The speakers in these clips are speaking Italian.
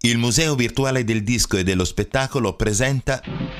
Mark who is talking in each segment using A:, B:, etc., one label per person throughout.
A: Il Museo Virtuale del Disco e dello Spettacolo presenta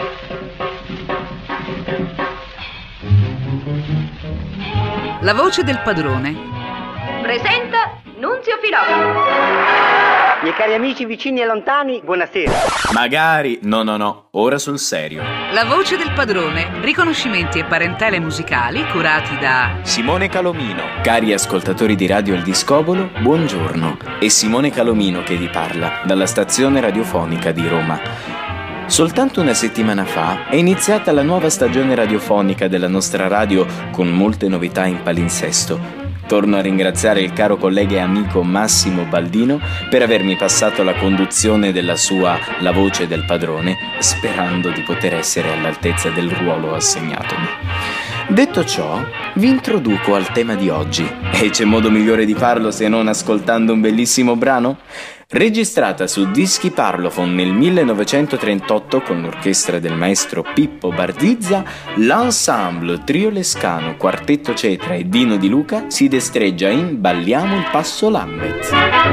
B: La voce del padrone.
C: Presenta Nunzio Filò.
D: Miei cari amici vicini e lontani, buonasera.
E: Magari, no, ora sul serio.
B: La voce del padrone. Riconoscimenti e parentele musicali curati da
E: Simone Calomino. Cari ascoltatori di Radio Il Discobolo, buongiorno. È Simone Calomino che vi parla, dalla stazione radiofonica di Roma. Soltanto una settimana fa è iniziata la nuova stagione radiofonica della nostra radio con molte novità in palinsesto. Torno a ringraziare il caro collega e amico Massimo Baldino per avermi passato la conduzione della sua La voce del padrone, sperando di poter essere all'altezza del ruolo assegnatomi. Detto ciò, vi introduco al tema di oggi, e c'è modo migliore di farlo se non ascoltando un bellissimo brano? Registrata su dischi Parlophone nel 1938 con l'orchestra del maestro Pippo Bardizza, l'ensemble Trio Lescano, Quartetto Cetra e Dino Di Luca si destreggia in Balliamo il passo Lambeth.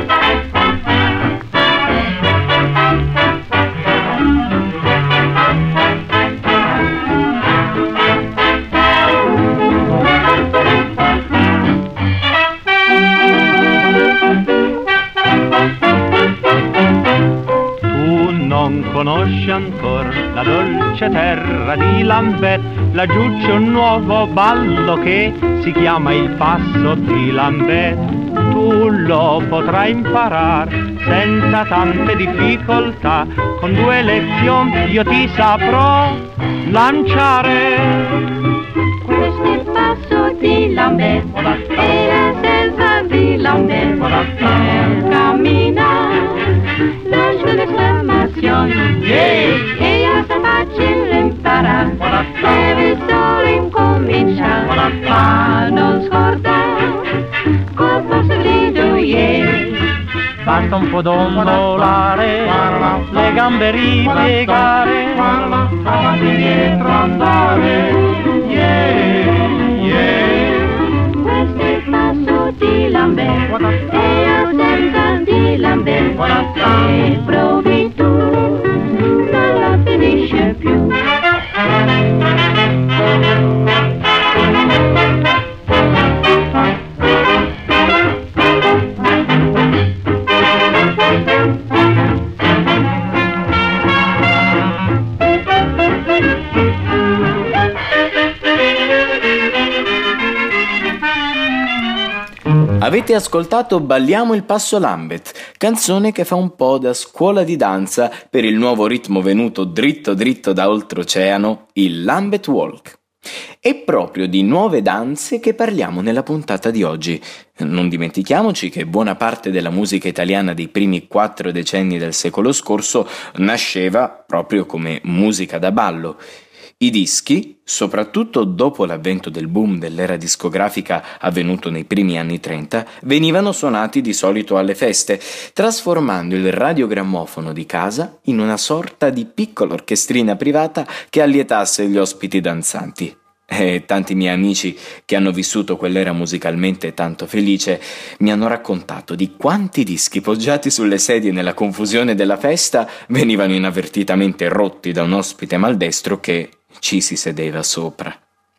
F: Conosci ancora la dolce terra di Lambeth, laggiù c'è un nuovo ballo che si chiama il passo di Lambeth. Tu lo potrai imparare senza tante difficoltà, con 2 lezioni io ti saprò lanciare.
C: Questo è il passo di Lambeth e la selva di Lambeth. Nel camminare lascia l'esclamazione, e io sta facile imparare, deve solo incominciare, ma non scordare col passo grido,
F: Basta un po' dondolare, le gambe ripiegare, avanti e dietro andare,
C: Questo è il passo di Lambeth e la selva di Lambeth. Se provi tu, non la finisce più.
E: Avete ascoltato Balliamo il passo Lambeth, canzone che fa un po' da scuola di danza per il nuovo ritmo venuto dritto da oltreoceano, il Lambeth Walk. È proprio di nuove danze che parliamo nella puntata di oggi. Non dimentichiamoci che buona parte della musica italiana dei primi 4 decenni del secolo scorso nasceva proprio come musica da ballo. I dischi, soprattutto dopo l'avvento del boom dell'era discografica avvenuto nei primi anni 30, venivano suonati di solito alle feste, trasformando il radiogrammofono di casa in una sorta di piccola orchestrina privata che allietasse gli ospiti danzanti. E tanti miei amici che hanno vissuto quell'era musicalmente tanto felice mi hanno raccontato di quanti dischi poggiati sulle sedie nella confusione della festa venivano inavvertitamente rotti da un ospite maldestro che ci si sedeva sopra.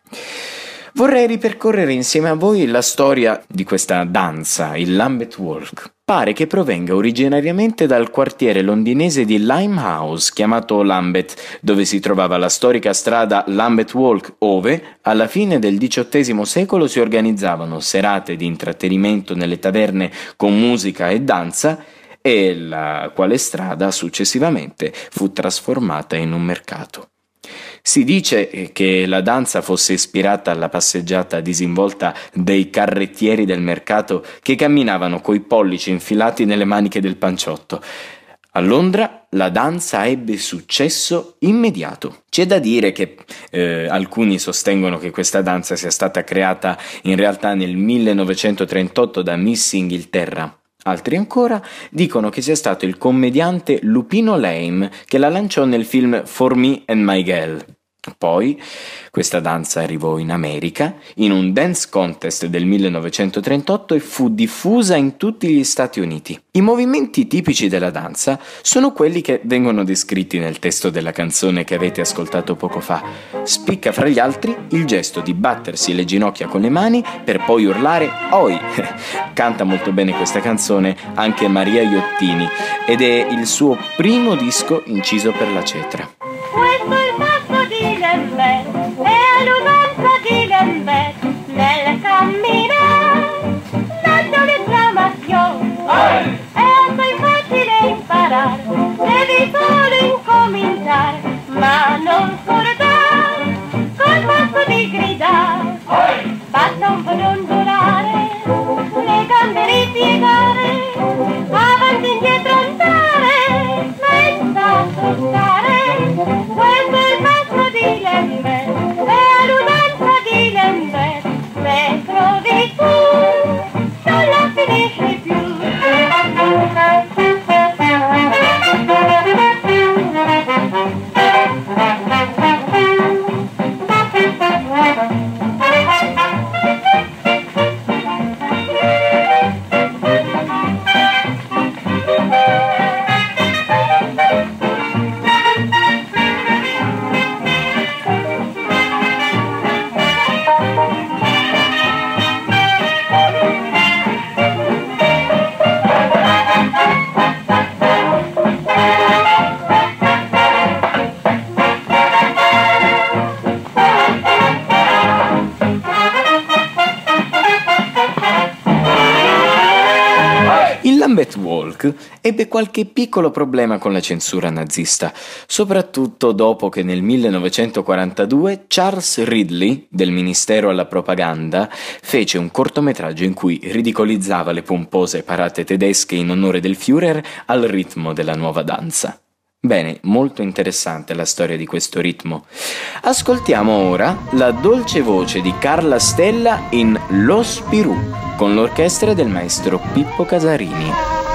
E: Vorrei ripercorrere insieme a voi la storia di questa danza, il Lambeth Walk. Pare che provenga originariamente dal quartiere londinese di Limehouse, chiamato Lambeth, dove si trovava la storica strada Lambeth Walk, ove, alla fine del XVIII secolo, si organizzavano serate di intrattenimento nelle taverne con musica e danza, e la quale strada successivamente fu trasformata in un mercato. Si dice che la danza fosse ispirata alla passeggiata disinvolta dei carrettieri del mercato che camminavano coi pollici infilati nelle maniche del panciotto. A Londra la danza ebbe successo immediato. C'è da dire che alcuni sostengono che questa danza sia stata creata in realtà nel 1938 da Miss Inghilterra. Altri ancora dicono che sia stato il commediante Lupino Lame che la lanciò nel film For Me and My Girl. Poi questa danza arrivò in America in un dance contest del 1938 e fu diffusa in tutti gli Stati Uniti. I movimenti tipici della danza sono quelli che vengono descritti nel testo della canzone che avete ascoltato poco fa. Spicca fra gli altri il gesto di battersi le ginocchia con le mani per poi urlare "Oi!". Canta molto bene questa canzone anche Maria Iottini ed è il suo primo disco inciso per la Cetra.
C: Questo è il passo di Lambert, è l'usanza di Lambert, nel camminare, dando l'esclamazione. È assai facile imparare, devi solo incominciare, ma non scordare, col passo di gridare. Basta un po' dondolare, le gambe ripiegare, avanti e indietro andare, senza sottare. Questo è il passo di Lambert, è l'usanza di Lambert, se trovi tu, non la finisci più.
E: Lambeth Walk ebbe qualche piccolo problema con la censura nazista, soprattutto dopo che nel 1942 Charles Ridley, del Ministero alla Propaganda, fece un cortometraggio in cui ridicolizzava le pompose parate tedesche in onore del Führer al ritmo della nuova danza. Bene, molto interessante la storia di questo ritmo. Ascoltiamo ora la dolce voce di Carla Stella in Lo Spirou, con l'orchestra del maestro Pippo Casarini.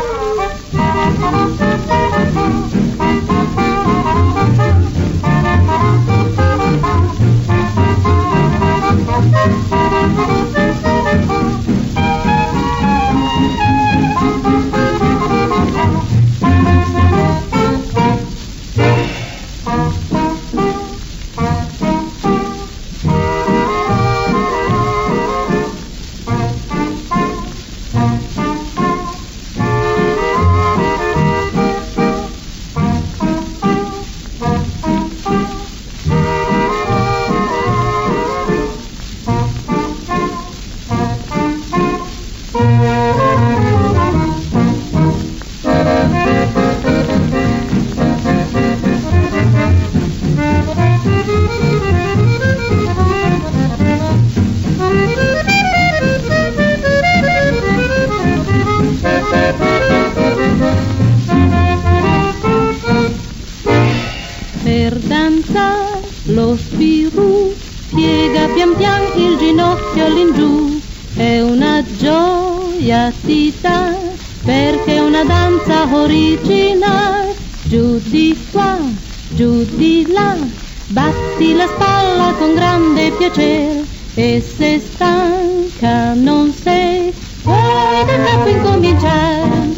G: Per danzare lo Spirou piega pian pian il ginocchio all'ingiù, è una gioia ti dà perché è una danza originale. Giù di qua, giù di là, batti la spalla con grande piacere e se stanca non sei, puoi da capo incominciare.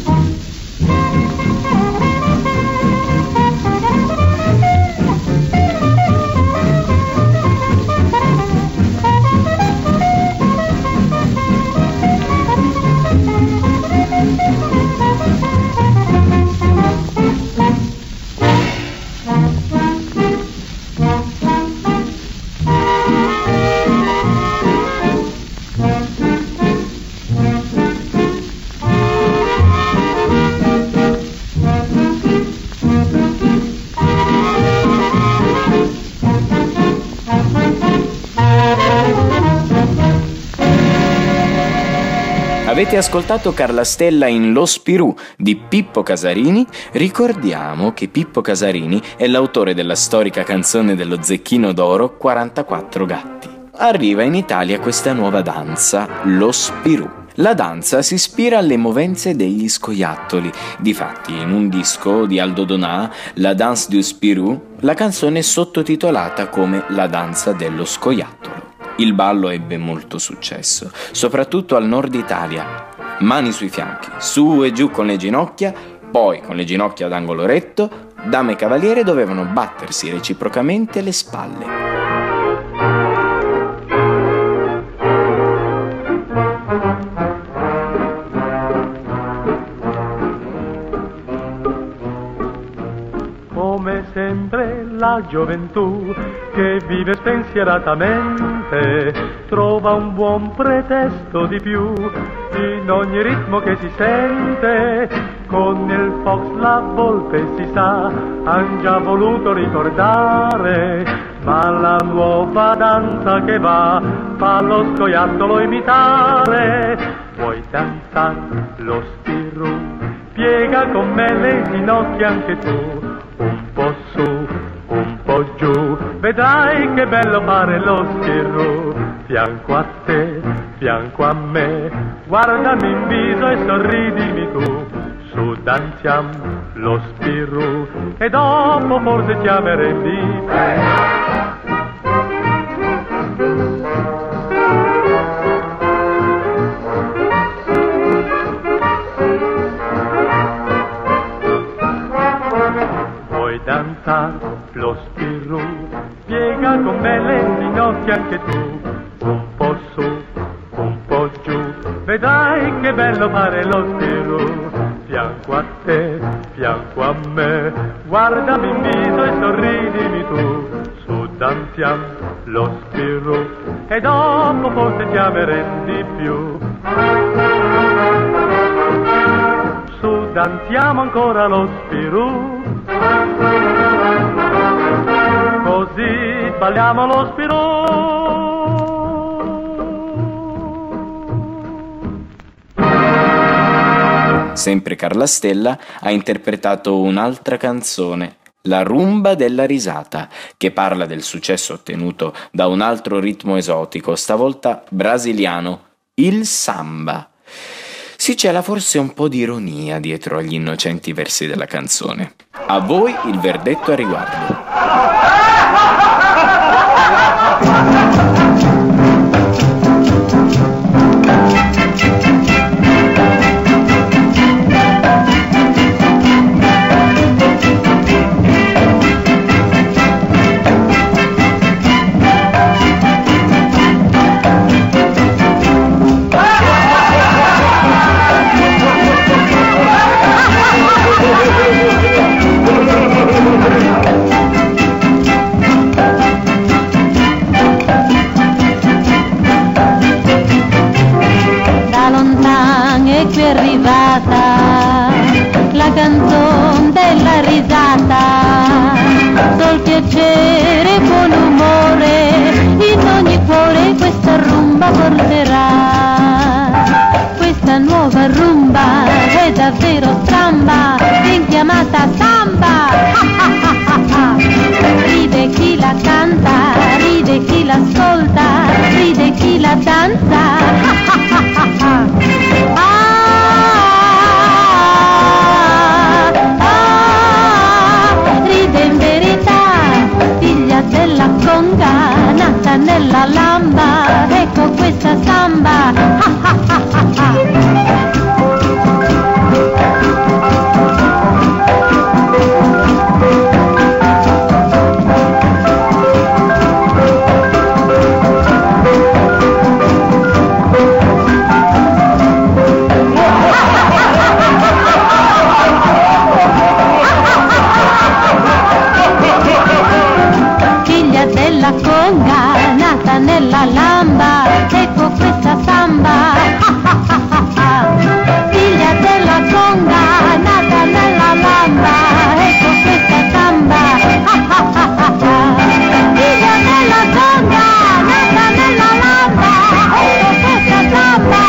E: Avete ascoltato Carla Stella in Lo Spirou di Pippo Casarini? Ricordiamo che Pippo Casarini è l'autore della storica canzone dello Zecchino d'Oro 44 gatti. Arriva in Italia questa nuova danza, lo Spirou. La danza si ispira alle movenze degli scoiattoli. Difatti, in un disco di Aldo Donà, La Danse du Spirou, la canzone è sottotitolata come La danza dello scoiattolo. Il ballo ebbe molto successo, soprattutto al nord Italia. Mani sui fianchi, su e giù con le ginocchia, poi con le ginocchia ad angolo retto, dame e cavaliere dovevano battersi reciprocamente le spalle.
F: Come sempre la gioventù che vive spensieratamente trova un buon pretesto di più in ogni ritmo che si sente. Con il fox la volpe si sa, han già voluto ricordare, ma la nuova danza che va fa lo scoiattolo imitare. Vuoi danzare lo spirru? Piega con me le ginocchia anche tu, un po' su, un po' giù, vedrai che bello fare lo spirru. Fianco a te, fianco a me, guardami in viso e sorridimi tu. Su danziam lo spirru e dopo forse ci ameremo di Vuoi danzare lo spirru? Piega con me le ginocchia anche tu, un po' su, un po' giù, vedrai che bello fare lo spirru. Fianco a te, fianco a me, guardami in viso e sorridimi tu. Su danziam lo spirru e dopo forse ti ameremo di più. Su danziamo ancora lo spirru, così balliamo lo spirru.
E: Sempre Carla Stella ha interpretato un'altra canzone, La rumba della risata, che parla del successo ottenuto da un altro ritmo esotico, stavolta brasiliano, il samba. Si cela forse un po' di ironia dietro agli innocenti versi della canzone. A voi il verdetto a riguardo.
G: La canzone della risata, sol piacere e buon umore, in ogni cuore questa rumba porterà. Questa nuova rumba è davvero samba, ben chiamata samba. Ride chi la canta, ride chi l'ascolta, ride chi la danza. Della conga nata nella lamba, ecco questa samba. Della conga nata nella lamba, ecco questa samba. Figlia della conga nata nella lamba, ecco questa samba. Figlia della conga nata nella lamba, ecco questa samba.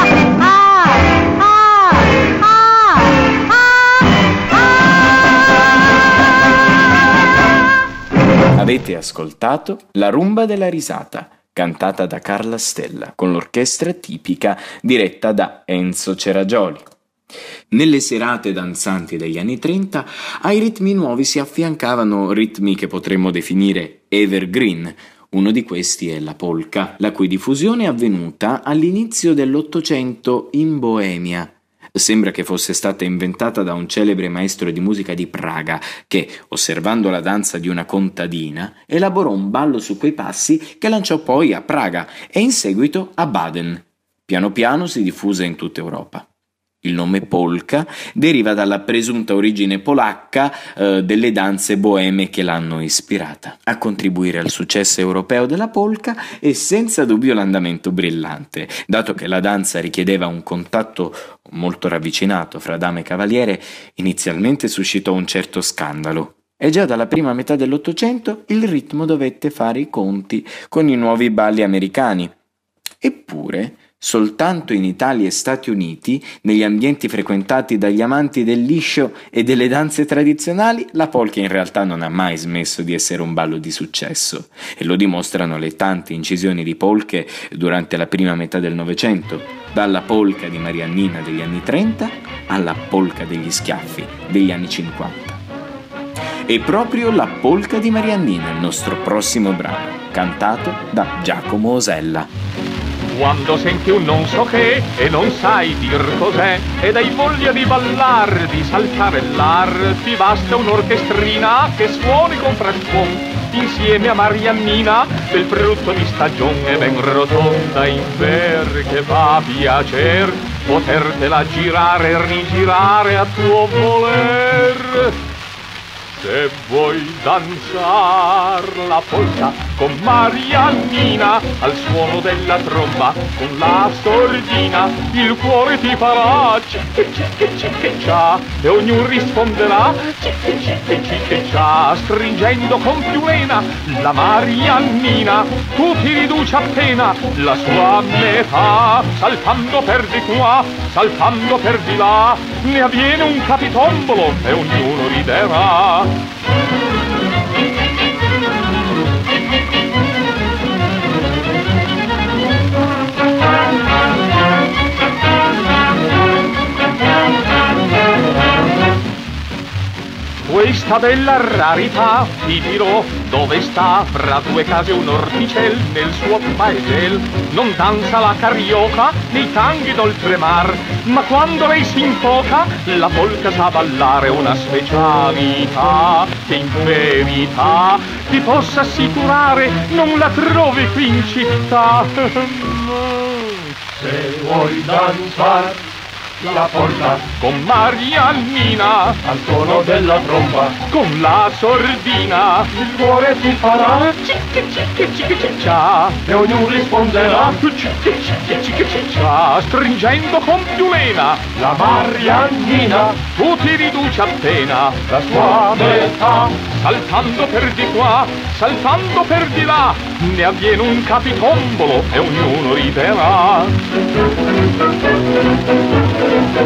E: Avete ascoltato La rumba della risata, cantata da Carla Stella, con l'orchestra tipica diretta da Enzo Ceragioli. Nelle serate danzanti degli anni 30 ai ritmi nuovi si affiancavano ritmi che potremmo definire evergreen. Uno di questi è la polka, la cui diffusione è avvenuta all'inizio dell'Ottocento in Boemia. Sembra che fosse stata inventata da un celebre maestro di musica di Praga che, osservando la danza di una contadina, elaborò un ballo su quei passi che lanciò poi a Praga e in seguito a Baden. Piano piano si diffuse in tutta Europa. Il nome polka deriva dalla presunta origine polacca delle danze boeme che l'hanno ispirata. A contribuire al successo europeo della polka è senza dubbio l'andamento brillante, dato che la danza richiedeva un contatto molto ravvicinato fra dame e cavaliere. Inizialmente suscitò un certo scandalo. E già dalla prima metà dell'Ottocento il ritmo dovette fare i conti con i nuovi balli americani. Eppure, soltanto in Italia e Stati Uniti, negli ambienti frequentati dagli amanti del liscio e delle danze tradizionali, la polka in realtà non ha mai smesso di essere un ballo di successo, e lo dimostrano le tante incisioni di polche durante la prima metà del Novecento, dalla polka di Mariannina degli anni 30 alla polka degli schiaffi degli anni 50. E proprio la polka di Mariannina è il nostro prossimo brano, cantato da Giacomo Osella.
F: Quando senti un non so che e non sai dir cos'è ed hai voglia di ballar, di saltarellar, ti basta un'orchestrina che suoni con frascon insieme a Mariannina del frutto di stagione ben rotonda in ver che fa a piacer potertela girare e rigirare a tuo voler. Se vuoi danzar la polka con Mariannina al suono della tromba con la sordina, il cuore ti farà cicche-cicche-cicche-cia e ognuno risponderà cicche-cicche-cicche-cia, stringendo con più lena la Mariannina tu ti riduci appena la sua metà, saltando per di qua, saltando per di là, ne avviene un capitombolo e ognuno riderà. Questa bella rarità ti dirò dove sta, fra due case un orticel nel suo paesel. Non danza la carioca nei tanghi d'oltremar, ma quando lei si infoca la polka sa ballare una specialità che in verità ti posso assicurare non la trovi qui in città. Se vuoi danzare la polka con Mariannina al suono della tromba con la sordina, il cuore ti farà cicche cicche cicche ciccia e ognuno risponderà cicche cicche cicche ciccia, stringendo con più lena la Mariannina tu ti riduci appena la sua metà, saltando per di qua, saltando per di là, ne avviene un capitombolo e ognuno riderà.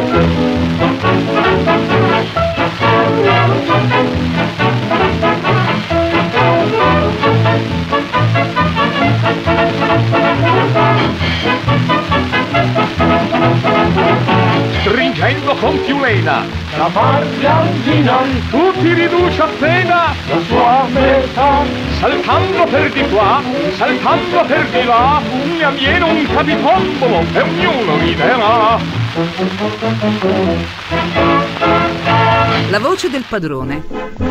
F: Stringendo con più lena la Mariannina tu ti riduci appena la sua metà, saltando per di qua, saltando per di là, ne avviene un capitombolo e ognuno riderà.
B: La voce del padrone.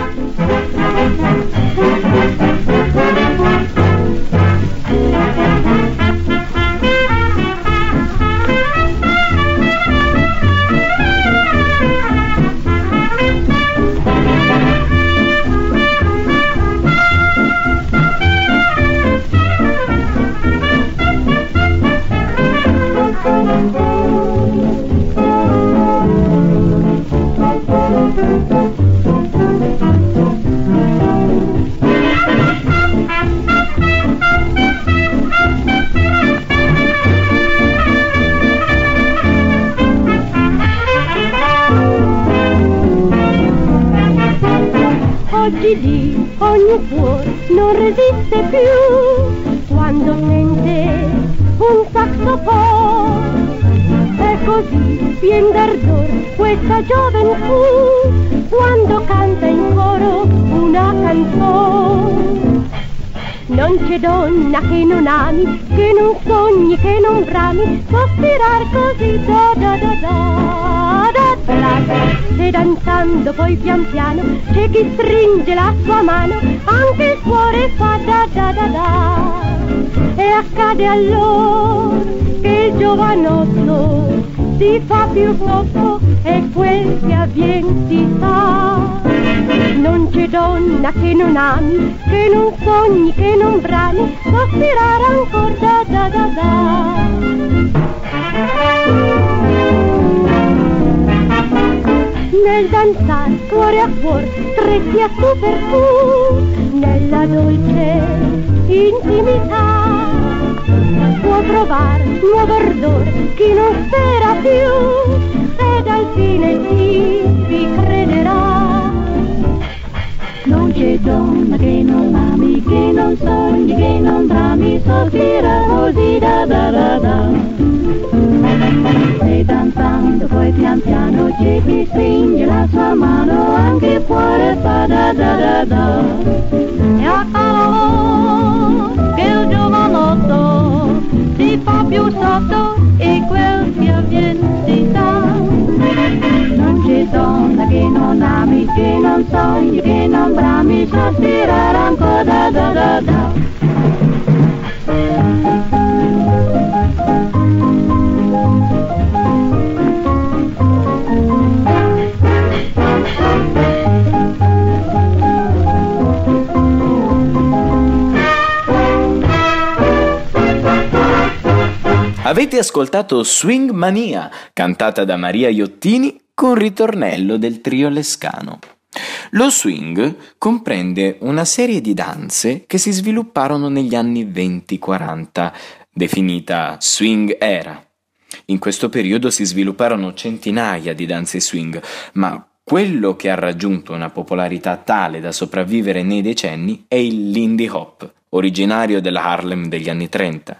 C: Oggi lì ogni cuore non resiste più quando sente un saxofono e
G: così pien d'ardor questa gioventù quando canta in coro una canzone. Non c'è donna che non ami, che non sogni, che non brami, sospirar così da da da da da da da. E danzando poi pian piano c'è chi stringe la sua mano, anche il cuore fa da da da da. E accade allora che il giovanotto si fa più troppo e quel che avvien si sa. Non c'è donna che non ami, che non sogni, che non brami, sospirare ancora da da da da. Nel danzar cuore a cuore, stretti a tu per tu, nella dolce intimità può trovare nuovo ardore chi non spera più ed al fine vi crederà. Non c'è donna che non ami, che non sogni, che non brami, sospira così da da da da. E danzando poi pian piano c'è chi stringe la sua mano, anche il cuore fa da da da da. E accade che il giovanotto si fa più sotto e quel che avviene si sa. Non c'è donna che non ami, che non sogni, che non brami, sospirare ancora da da da da.
E: Avete ascoltato Swing Mania, cantata da Maria Iottini con ritornello del trio Lescano. Lo swing comprende una serie di danze che si svilupparono negli anni 20-40, definita swing era. In questo periodo si svilupparono centinaia di danze swing, ma quello che ha raggiunto una popolarità tale da sopravvivere nei decenni è il Lindy Hop, originario della Harlem degli anni 30.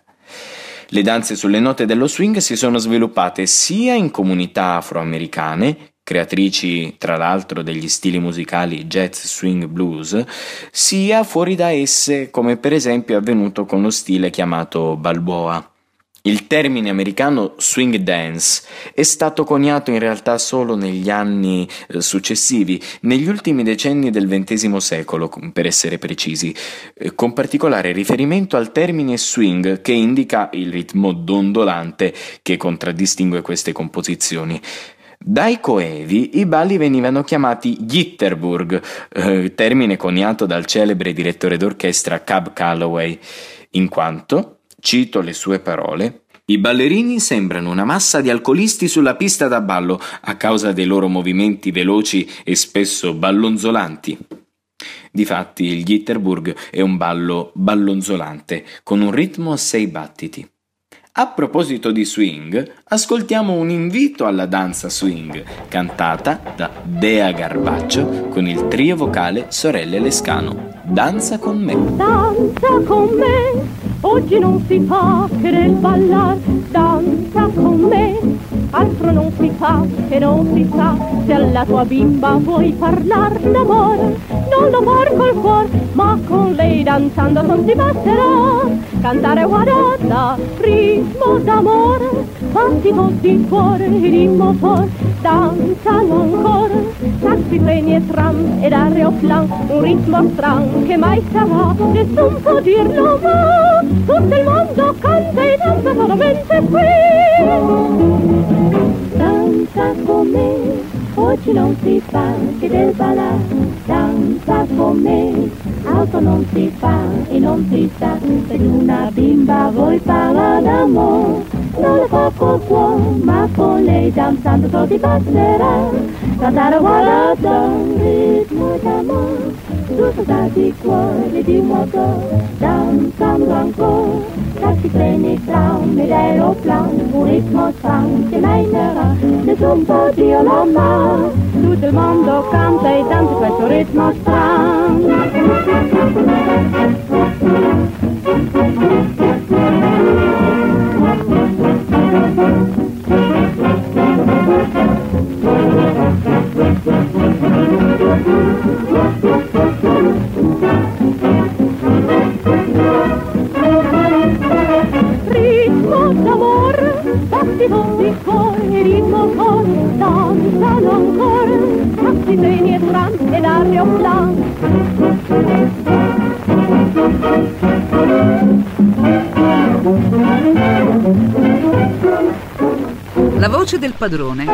E: Le danze sulle note dello swing si sono sviluppate sia in comunità afroamericane, creatrici tra l'altro degli stili musicali jazz, swing, blues, sia fuori da esse, come per esempio è avvenuto con lo stile chiamato balboa. Il termine americano swing dance è stato coniato in realtà solo negli anni successivi, negli ultimi decenni del XX secolo, per essere precisi, con particolare riferimento al termine swing che indica il ritmo dondolante che contraddistingue queste composizioni. Dai coevi i balli venivano chiamati Jitterbug, termine coniato dal celebre direttore d'orchestra Cab Calloway, in quanto, cito le sue parole, i ballerini sembrano una massa di alcolisti sulla pista da ballo a causa dei loro movimenti veloci e spesso ballonzolanti. Difatti il Jitterbug è un ballo ballonzolante con un ritmo a 6 battiti. A proposito di swing, ascoltiamo un invito alla danza swing, cantata da Dea Garbaccio con il trio vocale Sorelle Lescano. Danza con me.
G: Danza con me, oggi non si fa che del ballar. Danza con me, altro non si fa che non si sa. Se alla tua bimba vuoi parlar d'amore, non lo far col cuore, ma con lei danzando non si basterà. Cantare guardata, ritmo d'amore, battito di cuore e di motore. Danzano ancora, taxi, treni e tram ed aeroplan, un ritmo strano che mai sarà, nessun può dirlo ma tutto il mondo canta e danza solamente qui. Danza con me, oggi non si fa che del ballar. Danza con me, altro non si fa e non si sa. Se una bimba vuoi parlare d'amore, non lo fa col cuore, ma con lei danzando solo ti basterà. Cantare guardata, ritmo d'amore, tutto da di cuore e di motore. Danzando ancora, taxi, treni, tram ed aeroplan, un ritmo strano che mai sarà, nessun può dirlo ma tutto il mondo canta e danza questo ritmo strano. Ritmo d'amor, battito di cuore, ritmo con danzano ancora, tassi, treni e tram ed aeroplan.
B: La voce del padrone.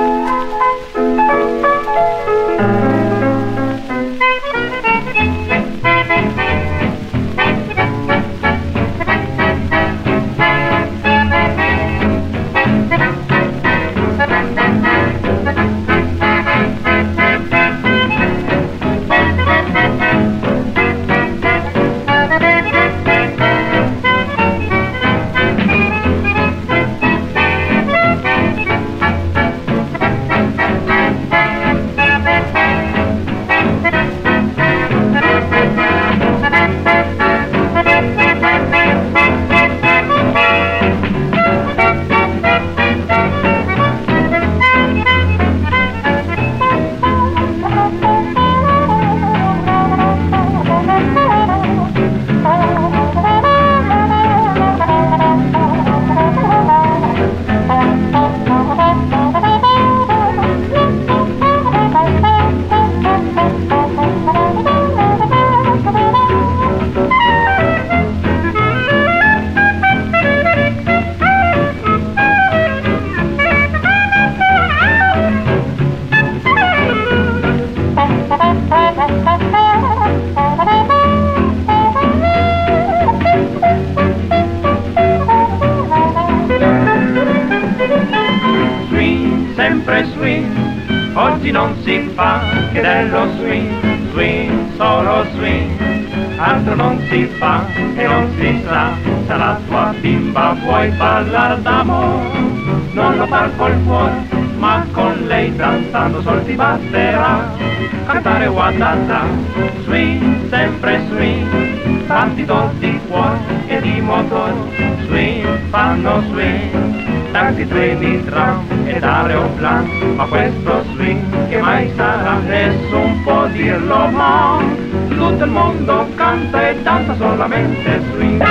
F: Sempre swing, oggi non si fa che dello swing, swing, solo swing, altro non si fa e non si sa, se la tua bimba vuoi parlare d'amore, non lo far col cuore, ma con lei danzando sol ti basterà, cantare guardata, swing, sempre swing, battito di cuore e di motore, swing, fanno swing. Tanti treni, tram ed aeroplan, ma questo swing che mai sarà, nessun può dirlo, ma tutto il mondo canta e danza solamente swing.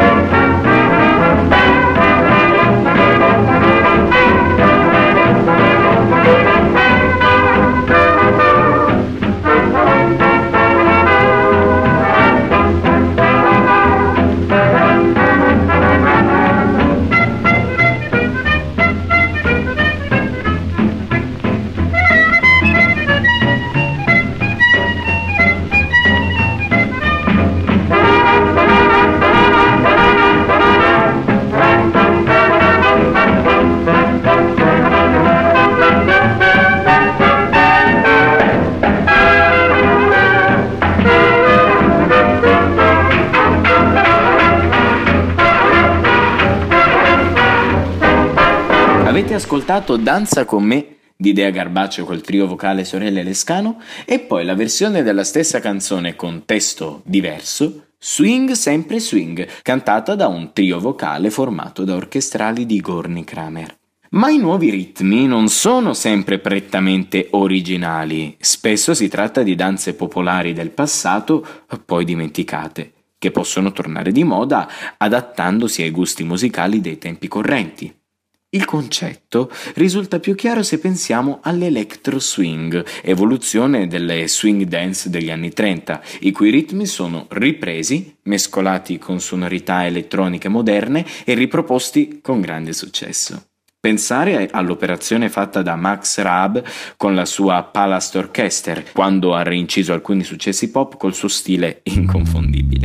E: Avete ascoltato Danza con me di Dea Garbaccio col trio vocale Sorelle Lescano e poi la versione della stessa canzone con testo diverso, Swing sempre swing, cantata da un trio vocale formato da orchestrali di Gorny Kramer. Ma i nuovi ritmi non sono sempre prettamente originali, spesso si tratta di danze popolari del passato poi dimenticate, che possono tornare di moda adattandosi ai gusti musicali dei tempi correnti. Il concetto risulta più chiaro se pensiamo all'electro swing, evoluzione delle swing dance degli anni 30, i cui ritmi sono ripresi, mescolati con sonorità elettroniche moderne e riproposti con grande successo. Pensare all'operazione fatta da Max Raab con la sua Palast Orchester, quando ha reinciso alcuni successi pop col suo stile inconfondibile.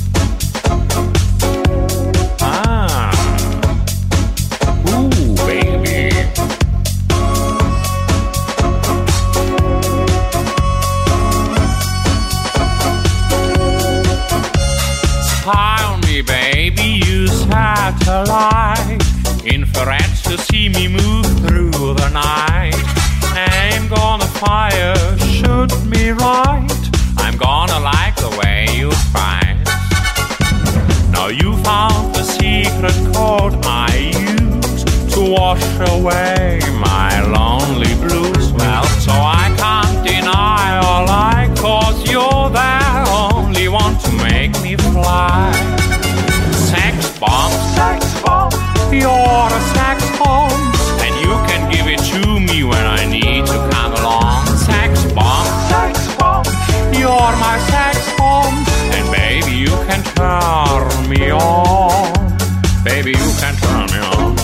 H: Tell me, baby, use satellite infrared to see me move through the night. I'm gonna fire, shoot me right. I'm gonna like the way you fight. Now you found the secret code I use to wash away my lonely blues. Well, so I can't deny all I cause you go there, only want to make me fly. Sex bomb, you're a sex bomb, and you can give it to me when I need to come along. Sex bomb, you're my sex bomb, and baby you can turn me on. Baby you can turn me on.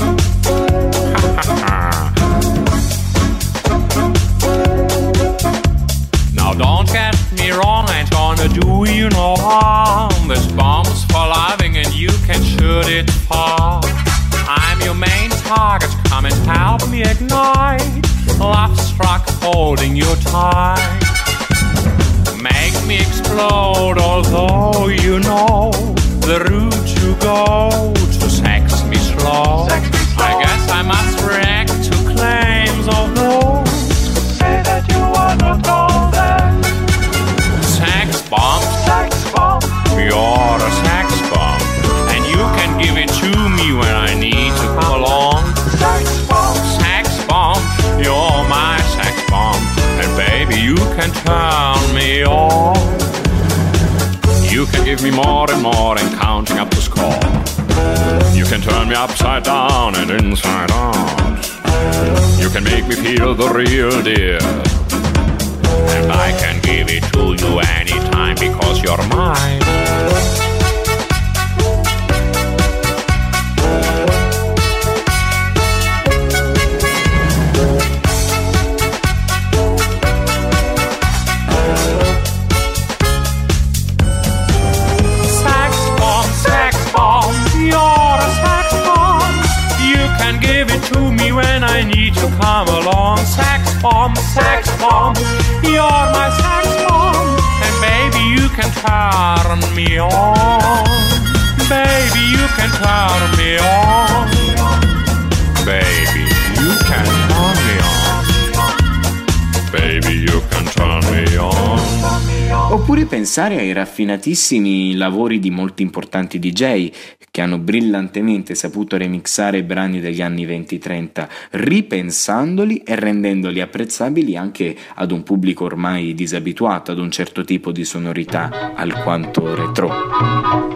H: Now don't get me wrong, I ain't gonna do you no harm. This bomb's for loving and you can shoot it far. I'm your main target, come and help me ignite. Love struck holding you tight. Make me explode, although you know the route to go to sex me slow. I guess I must react to claims of those who say that you are not golden. Sex bomb, you're a sex bomb, and you can give it to me when I need to come along. Sex bomb, you're my sex bomb, and baby you can turn me on. You can give me more and more and counting up the score. You can turn me upside down and inside out. You can make me feel the real deal, and I can give it to you anytime because you're mine. When I need to come along. Sex bomb, you're my sex bomb, and baby you can turn me on. Baby you can turn me on. Baby you can turn me on. Baby you can turn me on.
E: Oppure pensare ai raffinatissimi lavori di molti importanti DJ che hanno brillantemente saputo remixare brani degli anni 20-30, ripensandoli e rendendoli apprezzabili anche ad un pubblico ormai disabituato ad un certo tipo di sonorità alquanto retro.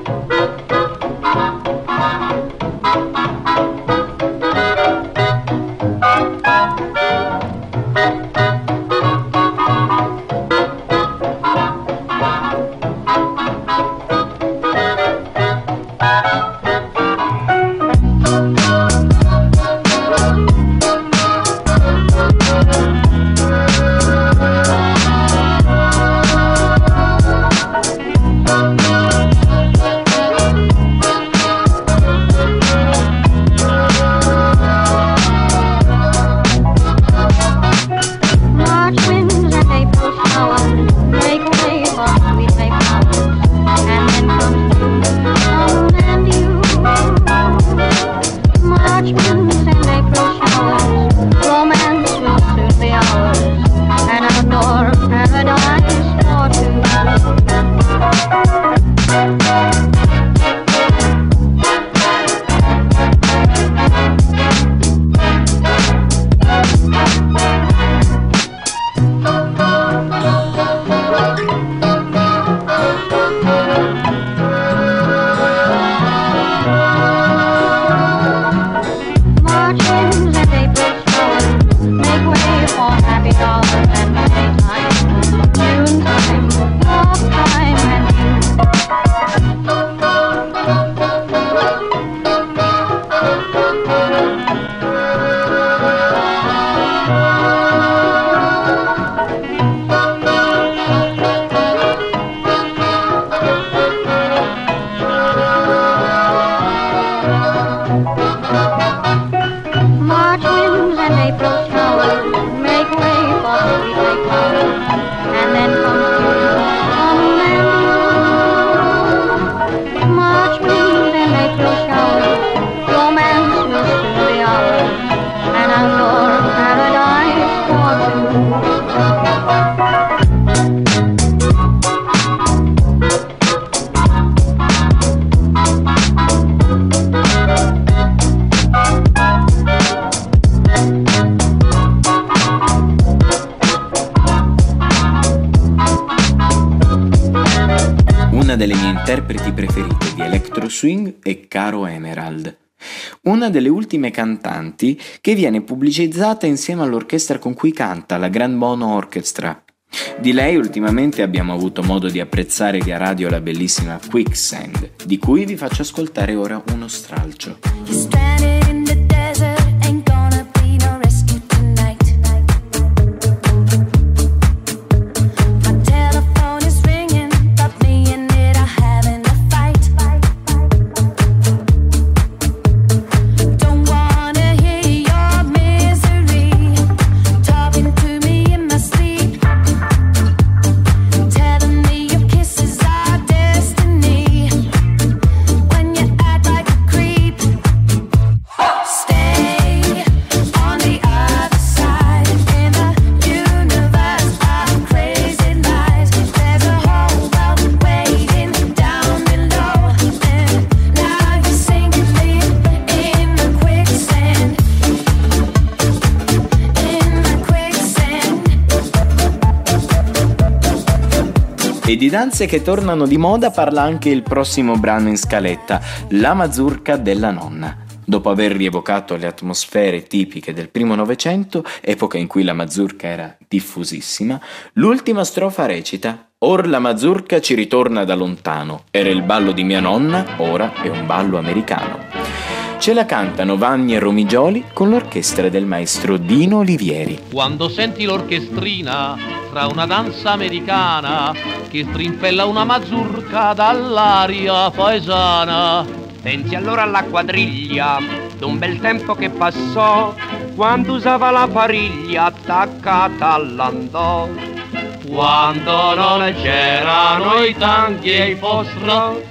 E: Una delle mie interpreti preferite di electro swing è Caro Emerald, una delle ultime cantanti che viene pubblicizzata insieme all'orchestra con cui canta, la Grand Mono Orchestra. Di lei ultimamente abbiamo avuto modo di apprezzare via radio la bellissima Quicksand, di cui vi faccio ascoltare ora uno stralcio. E di danze che tornano di moda parla anche il prossimo brano in scaletta, La mazurka della nonna. Dopo aver rievocato le atmosfere tipiche del primo Novecento, epoca in cui la mazurka era diffusissima, l'ultima strofa recita: Or la mazurka ci ritorna da lontano, era il ballo di mia nonna, ora è un ballo americano. Ce la cantano Vanni e Romigioli con l'orchestra del maestro Dino Olivieri.
I: Quando senti l'orchestrina tra una danza americana che strimpella una mazurka dall'aria paesana,
J: pensi allora alla quadriglia d'un bel tempo che passò, quando usava la pariglia attaccata all'andò,
I: quando non c'erano i tanchi e i fostro,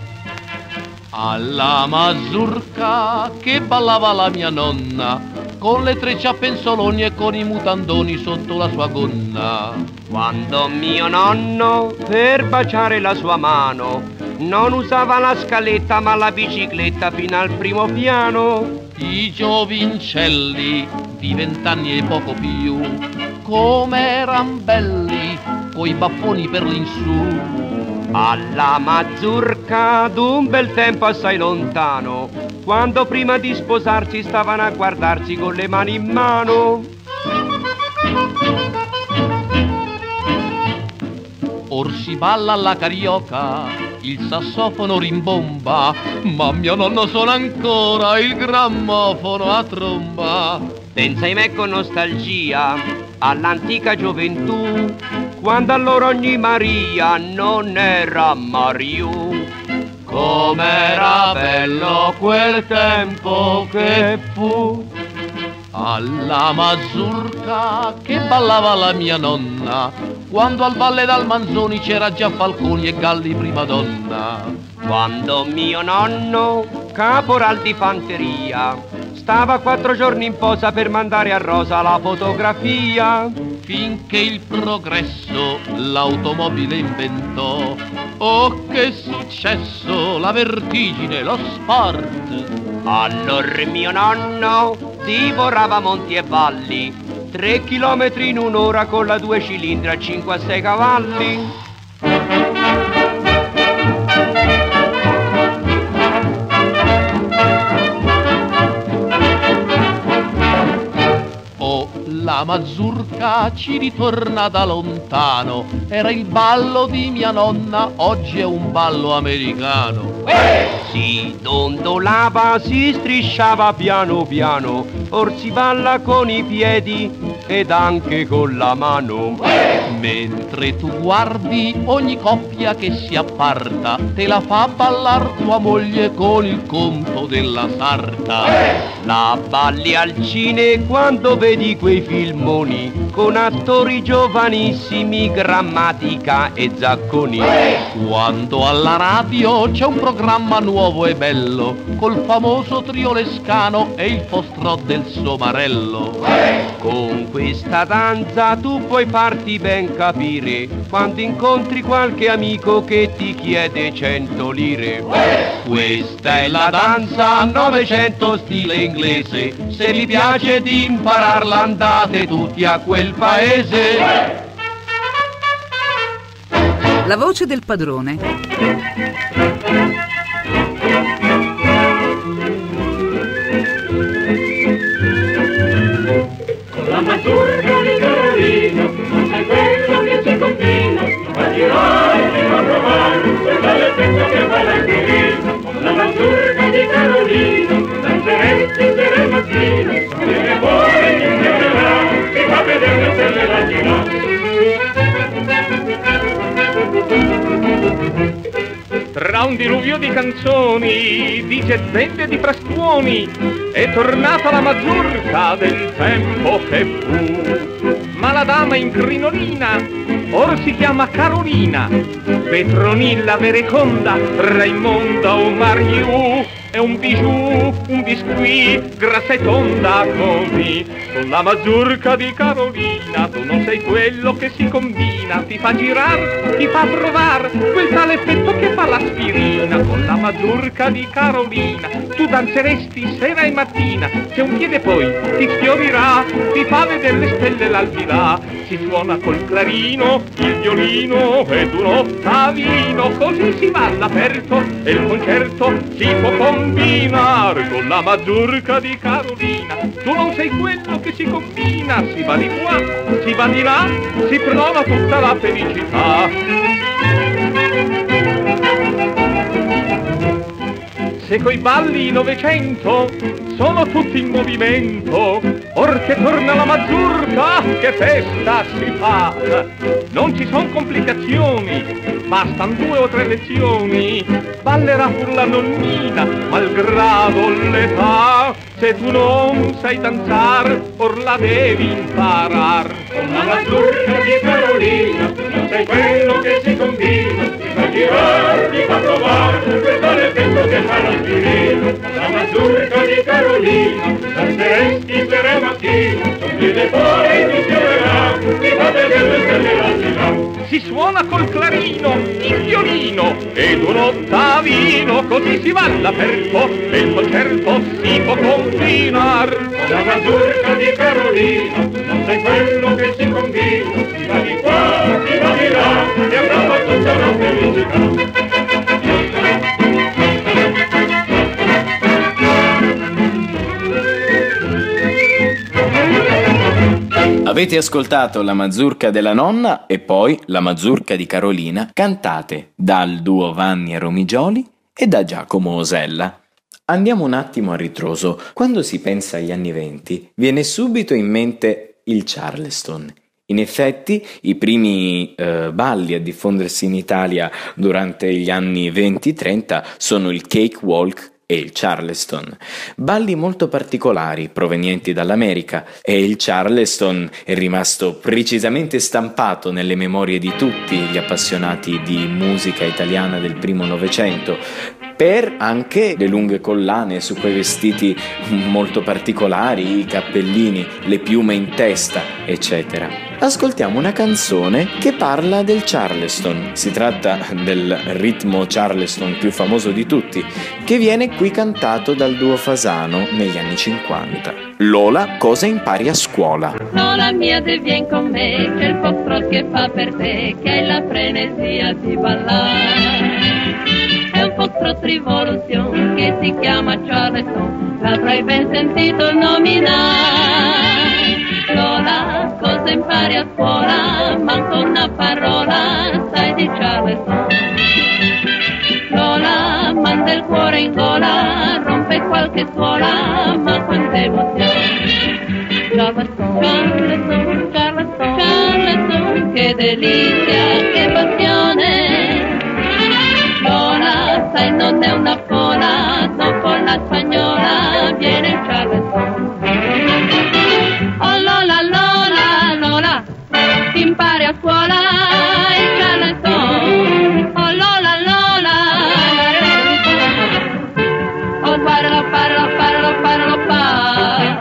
I: alla mazurka che ballava la mia nonna, con le trecce a penzoloni e con i mutandoni sotto la sua gonna.
J: Quando mio nonno, per baciare la sua mano, non usava la scaletta ma la bicicletta fino al primo piano.
I: I giovincelli di 20 anni e poco più, come eran belli, coi baffoni per l'insù.
J: Alla mazurka d'un bel tempo assai lontano, quando prima di sposarsi stavano a guardarsi con le mani in mano.
I: Or si balla alla carioca, il sassofono rimbomba, ma mio nonno suona ancora il grammofono a tromba.
J: Pensa me con nostalgia all'antica gioventù, quando allora ogni Maria non era Mariù.
I: Com'era bello quel tempo che fu. Alla mazurka che ballava la mia nonna, quando al Valle d'Almanzoni c'era già Falconi e Galli prima donna.
J: Quando mio nonno, caporal di fanteria, stava 4 giorni in posa per mandare a Rosa la fotografia.
I: Finché il progresso l'automobile inventò, oh che successo, la vertigine, lo sport.
J: Allora mio nonno divorava monti e valli, 3 chilometri in un'ora con la 2 cilindri a 5 a 6 cavalli.
I: La mazurka ci ritorna da lontano, era il ballo di mia nonna, oggi è un ballo americano.
J: Si dondolava, si strisciava piano piano, or si balla con i piedi ed anche con la mano.
I: Mentre tu guardi ogni coppia che si apparta, te la fa ballar tua moglie con il conto della sarta.
J: La balli al cine quando vedi quei filmoni con attori giovanissimi, grammatica e zacconi.
I: Quando alla radio c'è un programma nuovo e bello, col famoso trio Lescano e il fostrò del Somarello.
J: Con questa danza tu puoi farti ben capire quando incontri qualche amico che ti chiede 100 lire.
I: Questa è la danza 900 stile inglese, se vi piace di impararla andate tutti a quel paese.
B: La voce del padrone.
C: Con la mazurka di Carolina, non sai quello che si combina, ma girai di non provare, quella l'effetto che fa l'aspirina. Con la mazurka di Carolina, danzeresti sera e mattina, e poi ti fiorerà, ti fa vedere le stelle lanciare.
F: Tra un diluvio di canzoni, di gezzette e di frastuoni, è tornata la mazurka del tempo che fu. Ma la dama in crinolina or si chiama Carolina, Petronilla Vereconda, Raimonda o Mariù. È un bijou, un biscuit, grassa e tonda così. Con la mazurka di Carolina tu non sei quello che si combina, ti fa girar, ti fa provar quel tale effetto che fa l'aspirina. Con la mazurka di Carolina tu danzeresti sera e mattina, se un piede poi ti sfiorirà, ti fa vedere le stelle l'aldilà. Si suona col clarino, il violino ed un ottavino, così si va all'aperto e il concerto si può combinar. Con la mazurka di Carolina tu non sei quello che si combina, si va di qua, si va di là, si prova tutta la felicità. Se coi balli Novecento sono tutti in movimento, or che torna la mazurka, che festa si fa. Non ci son complicazioni, bastan 2 o 3 lezioni, ballerà pur la nonnina, malgrado l'età. Se tu non sai danzar, or la devi imparar.
C: Con la mazurka di Carolina, non sai quello che si combina, ti fa girare, ti fa provare, questo è l'effetto che fa l'aspirina. Con la mazurka di Carolina, danzeresti sera e mattina, un piede poi ti fiorerà, ti fa vedere le stelle l'aldilà.
F: Si suona col clarino, il violino ed un ottavino, così si va all'aperto e il concerto si può combinar.
C: Con la mazurka di Carolina, non sai quello che si combina, si va di qua, si va di là, e avrà tutta la felicità.
E: Avete ascoltato la mazurka della nonna e poi la mazurka di Carolina, cantate dal duo Vanni e Romigioli e da Giacomo Osella. Andiamo un attimo a ritroso. Quando si pensa agli anni '20 viene subito in mente il Charleston. In effetti i primi balli a diffondersi in Italia durante gli anni 20-30 sono il cakewalk e il Charleston, balli molto particolari provenienti dall'America, e il Charleston è rimasto precisamente stampato nelle memorie di tutti gli appassionati di musica italiana del primo Novecento, per anche le lunghe collane su quei vestiti molto particolari, i cappellini, le piume in testa, eccetera. Ascoltiamo una canzone che parla del Charleston. Si tratta del ritmo Charleston più famoso di tutti, che viene qui cantato dal duo Fasano negli anni 50. Lola, cosa impari a scuola?
G: Lola mia, te vien con me, c'è il foxtrot che fa per te, che è la frenesia di ballare. È un foxtrot rivoluzione che si chiama Charleston, l'avrai ben sentito nominare. Lola, cosa impari a scuola? Manco una parola sai di Charleston. Lola, manda il cuore in gola, rompe qualche suola, ma quanta emozione. Charleston, Charleston, Charleston, Charleston, che delizia, che passione. Lola, sai non è una fola, dopo la spagnola viene il Charleston. Oh Lola, Lola, Lola, impari a scuola il Charleston. Oh Lola, Lola, oh parla, parla, parla, parla, parla.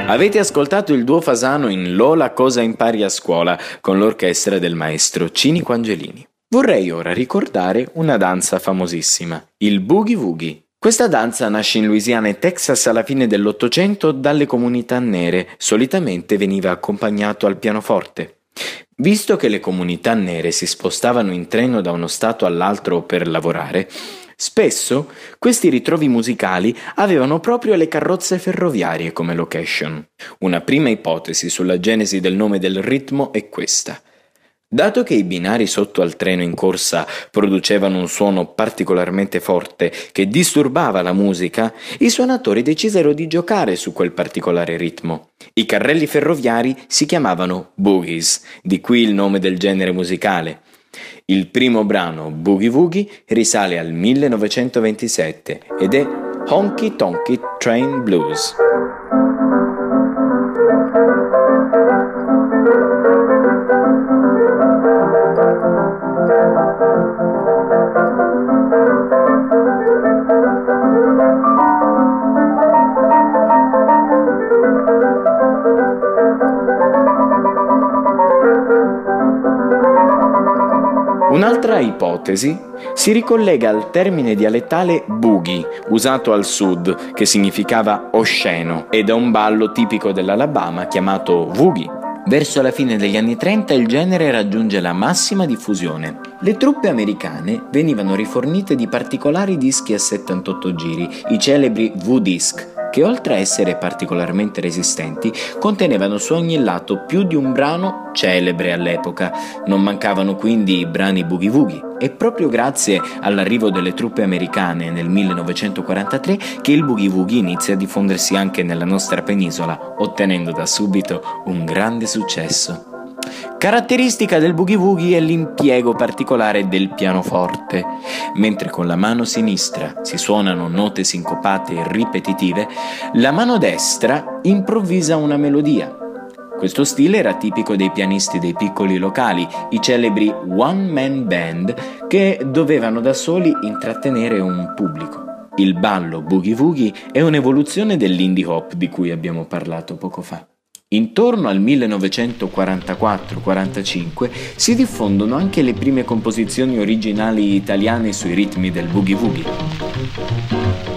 E: Avete ascoltato il duo Fasano in Lola cosa impari a scuola con l'orchestra del maestro Cinico Angelini. Vorrei ora ricordare una danza famosissima, il Boogie Woogie. Questa danza nasce in Louisiana e Texas alla fine dell'Ottocento dalle comunità nere, solitamente veniva accompagnato al pianoforte. Visto che le comunità nere si spostavano in treno da uno stato all'altro per lavorare, spesso questi ritrovi musicali avevano proprio le carrozze ferroviarie come location. Una prima ipotesi sulla genesi del nome del ritmo è questa. Dato che i binari sotto al treno in corsa producevano un suono particolarmente forte che disturbava la musica, i suonatori decisero di giocare su quel particolare ritmo. I carrelli ferroviari si chiamavano boogies, di qui il nome del genere musicale. Il primo brano, Boogie Woogie, risale al 1927 ed è Honky Tonky Train Blues. Un'altra ipotesi si ricollega al termine dialettale boogie, usato al sud, che significava osceno, ed a un ballo tipico dell'Alabama chiamato woogie. Verso la fine degli anni 30 il genere raggiunge la massima diffusione. Le truppe americane venivano rifornite di particolari dischi a 78 giri, i celebri V-Disc, che oltre a essere particolarmente resistenti, contenevano su ogni lato più di un brano celebre all'epoca. Non mancavano quindi i brani Boogie Woogie. È proprio grazie all'arrivo delle truppe americane nel 1943 che il Boogie Woogie inizia a diffondersi anche nella nostra penisola, ottenendo da subito un grande successo. Caratteristica del Boogie Woogie è l'impiego particolare del pianoforte. Mentre con la mano sinistra si suonano note sincopate e ripetitive, la mano destra improvvisa una melodia. Questo stile era tipico dei pianisti dei piccoli locali, i celebri one-man band che dovevano da soli intrattenere un pubblico. Il ballo Boogie Woogie è un'evoluzione dell'indie hop di cui abbiamo parlato poco fa. Intorno al 1944-45 si diffondono anche le prime composizioni originali italiane sui ritmi del Boogie Woogie.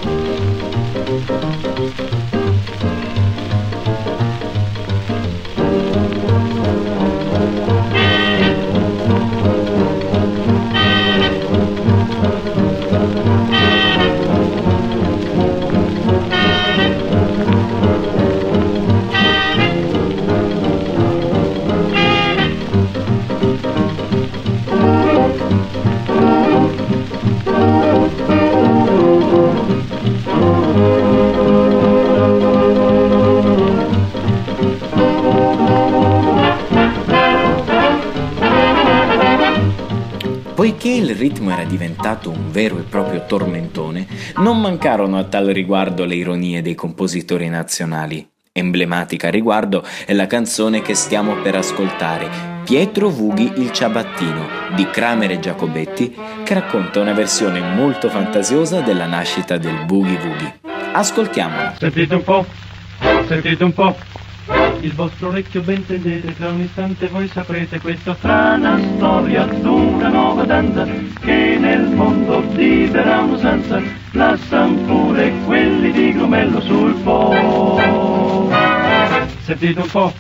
E: Poiché il ritmo era diventato un vero e proprio tormentone, non mancarono a tal riguardo le ironie dei compositori nazionali. Emblematica a riguardo è la canzone che stiamo per ascoltare, Pietro Woogie il ciabattino, di Kramer e Giacobetti, che racconta una versione molto fantasiosa della nascita del Boogie Woogie. Ascoltiamola.
F: Sentite un po'. Il vostro orecchio ben tendete, tra un istante voi saprete questa strana storia d'una nuova danza che nel mondo viverà un'usanza, la san pure quelli di Grumello sul Po. Sentite un po',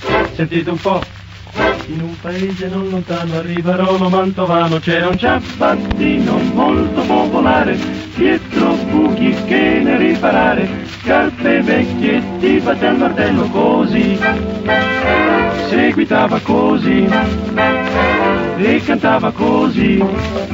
F: in un paese non lontano a Rivarolo Mantovano c'era un ciabattino molto popolare, Pietro Woogie che ne riparare, scarpe vecchie ti batte al martello così, seguitava così e cantava così.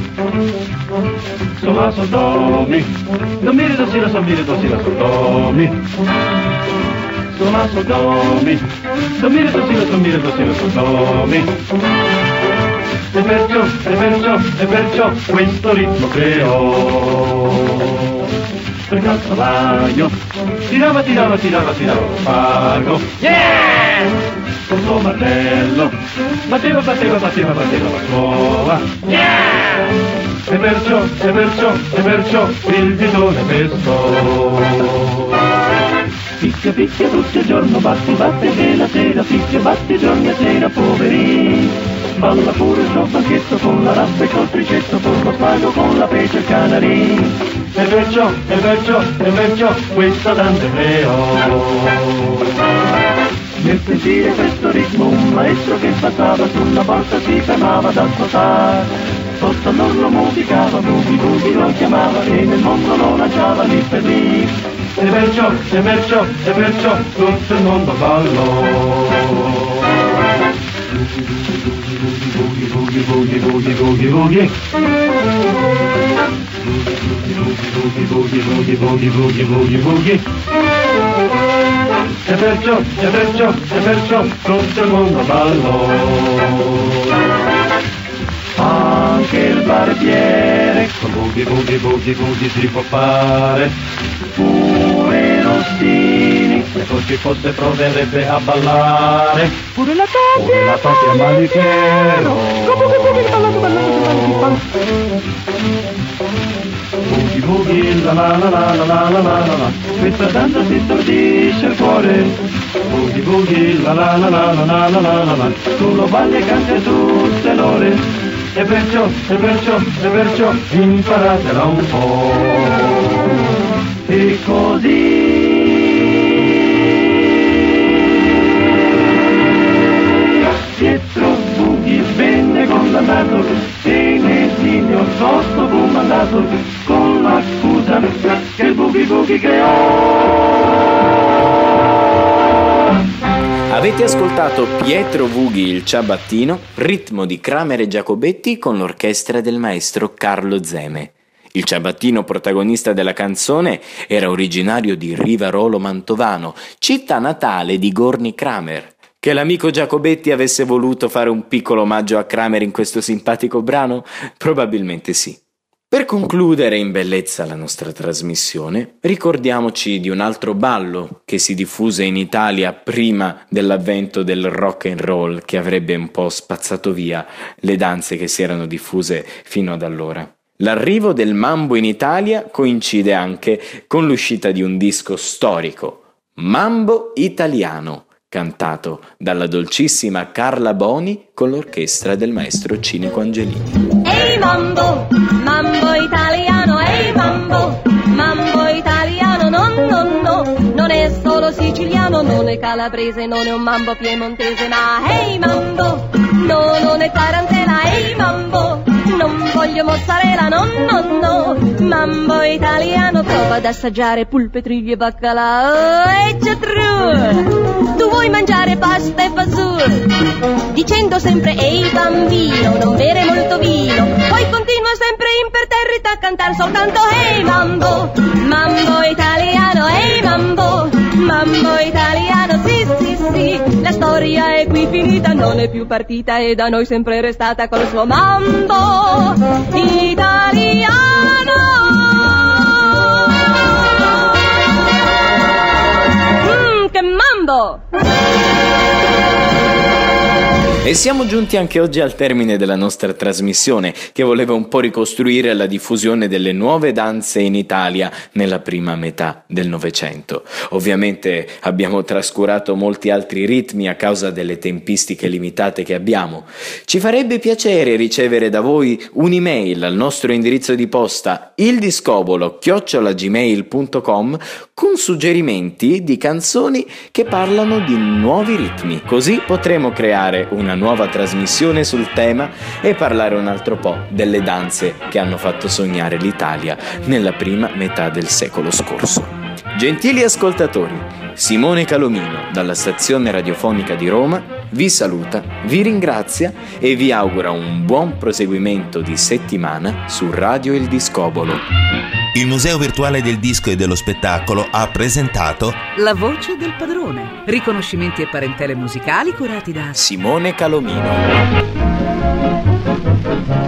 F: Sola sol do mi, do mi re do si la sol mi re do si la sol do mi. Sola sol do mi, do mi re do si la sol mi re do si la sol do mi. E perciò questo ritmo creò. Per calzolaio tirava il pago, yeah! Con suo martello batteva la sua, yeah! E perciò il bidone pestò. Picchia
C: picchia tutto il giorno, batti, batti che la sera, picchia, batti giorno e sera, poveri. Balla pure sto banchetto con la rappa e col tricetto, con lo spago, con la pece e il canarì. E perciò, questa danza creo. Nel sentire questo ritmo un maestro che passava sulla porta si fermava ad ascoltare. Sotto l'orlo musicava, Boogie Boogie lo chiamava e nel mondo lo lanciava lì per lì. E perciò, tutto il mondo ballò. Boogie, boogie, boogie, boogie, boogie, boogie. Boogie, boogie, boogie, boogie, boogie, boogie, boogie. E perciò, tutto il mondo ballò. Anche il barbiere con boogie, boogie, boogie, boogie si può fare. Pure Rossini, se così fosse proverebbe a ballare. Pure la Toti a manichero. Boogie boogie la la la la la la la la la. Questa danza si stordisce il cuore. Boogie boogie la la la la la la la la la. Tu lo balli e canti a tutte le ore. E perciò, imparatela un po'. E così Pietro Boogie venne condannato e nel signo sotto fu mandato con l'accusa che il Boogie Boogie creò.
E: Avete ascoltato Pietro Vughi il ciabattino, ritmo di Kramer e Giacobetti con l'orchestra del maestro Carlo Zeme. Il ciabattino protagonista della canzone era originario di Rivarolo Mantovano, città natale di Gorni Kramer. Che l'amico Giacobetti avesse voluto fare un piccolo omaggio a Kramer in questo simpatico brano? Probabilmente sì. Per concludere in bellezza la nostra trasmissione, ricordiamoci di un altro ballo che si diffuse in Italia prima dell'avvento del rock and roll, che avrebbe un po' spazzato via le danze che si erano diffuse fino ad allora. L'arrivo del mambo in Italia coincide anche con l'uscita di un disco storico, Mambo Italiano, cantato dalla dolcissima Carla Boni con l'orchestra del maestro Cinico Angelini.
K: Ehi mambo, mambo italiano, ehi mambo, mambo italiano, no, non è solo siciliano, non è calabrese, non è un mambo piemontese, ma ehi mambo, no, non è tarantella, ehi mambo, non voglio mozzarella, no, mambo italiano, prova ad assaggiare polpe, triglie e baccalà, e c'è true, tu vuoi mangiare pasta e fasul, dicendo sempre ehi bambino, non bere molto vino, poi continua sempre imperterrita a cantare soltanto ehi mambo, mambo italiano, ehi mambo, mambo italiano, sì, la storia è qui finita, non è più partita e da noi sempre restata col suo mambo italiano. Che mambo!
E: E siamo giunti anche oggi al termine della nostra trasmissione, che voleva un po' ricostruire la diffusione delle nuove danze in Italia nella prima metà del Novecento. Ovviamente abbiamo trascurato molti altri ritmi a causa delle tempistiche limitate che abbiamo. Ci farebbe piacere ricevere da voi un'email al nostro indirizzo di posta ildiscobolo@gmail.com con suggerimenti di canzoni che parlano di nuovi ritmi. Così potremo creare una nuova trasmissione sul tema e parlare un altro po' delle danze che hanno fatto sognare l'Italia nella prima metà del secolo scorso. Gentili ascoltatori, Simone Calomino dalla stazione radiofonica di Roma vi saluta, vi ringrazia e vi augura un buon proseguimento di settimana su Radio Il Discobolo.
A: Il Museo Virtuale del Disco e dello Spettacolo ha presentato
B: La voce del padrone, riconoscimenti e parentele musicali curati da
E: Simone Calomino.